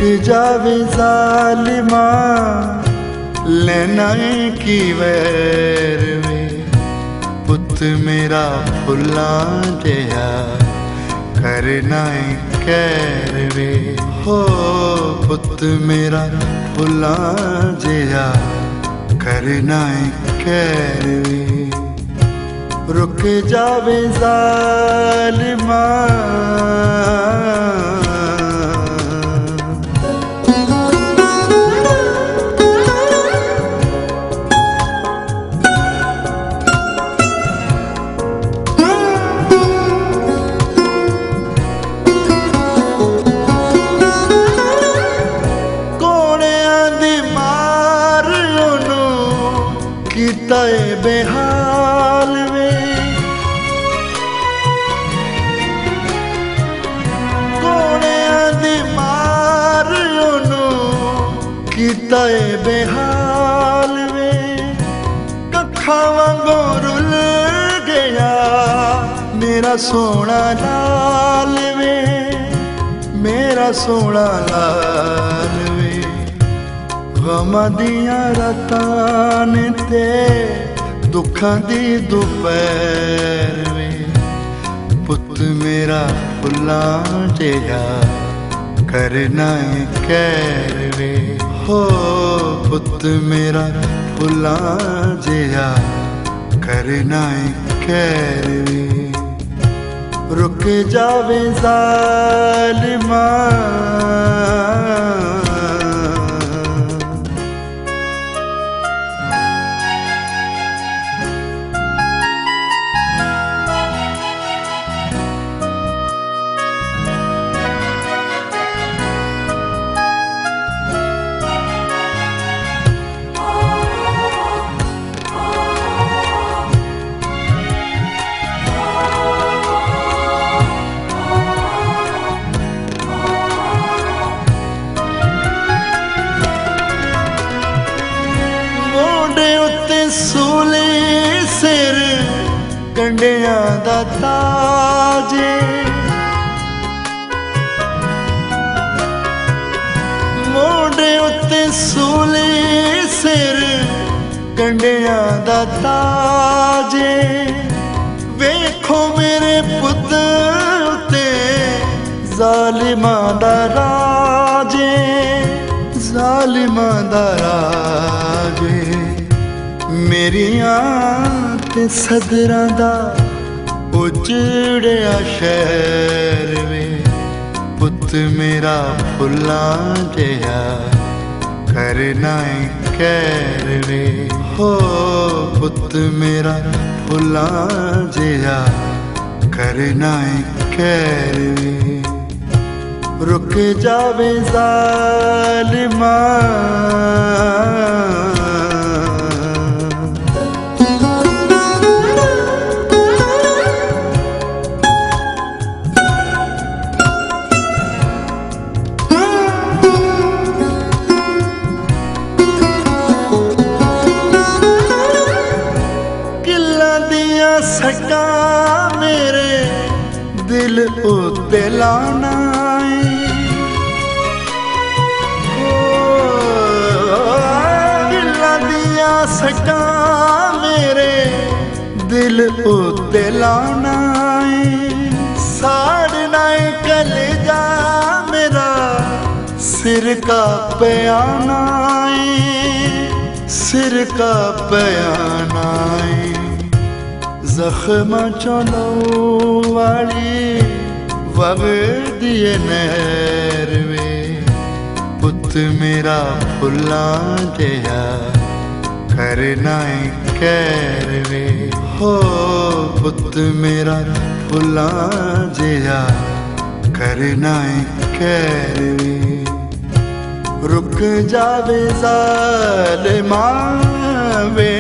जावे ज़ालिमा लेना की वैर वे पुत मेरा फुल्ला जिहा करना कैर वे हो पुत मेरा फुल्ला जिहा करना कैर वे रुक जावे ज़ालिमा कीताए बेहाल वे कोणिया दी मार ओनू कीताए बेहाल वे कखा वांगू रुल गया मेरा सोना लाल वे मेरा सोना लाल वे गमां दियां रातां ने ते दुखां दी दुपैर वे पुत मेरा फुल्ला जिहा करना कैर वे हो पुत मेरा फुल्ला जिहा करना कैर वे रुक जावे ज़ालिमा सूले सिर कंडियां दा ताजे मोढे उत्ते सूले सिर कंडियां दा ताजे वेखो मेरे पुत उत्ते ज़ालिमां दा राजे ज़ालिमां दा राजे मेरिया ते सदरां दा उजड़िया शहर वे पुत मेरा फुल्ला जिहा करना कैर वे हो पुत मेरा फुल्ला जिहा करना कैर वे रुक जावे ज़ालिमा सटा मेरे दिल उत्ते लाना दिल दिया सटा मेरे दिल उत्ते लाना साड़ना कलेजा मेरा सिर का प्याना सिर का प्याना जख्म चलो वाली वगदी नहर वे पुत मेरा फुल्ला जिहा करना कैर वे हो पुत मेरा फुल्ला जिहा करना कैर वे रुक जावे ज़ालिमा वे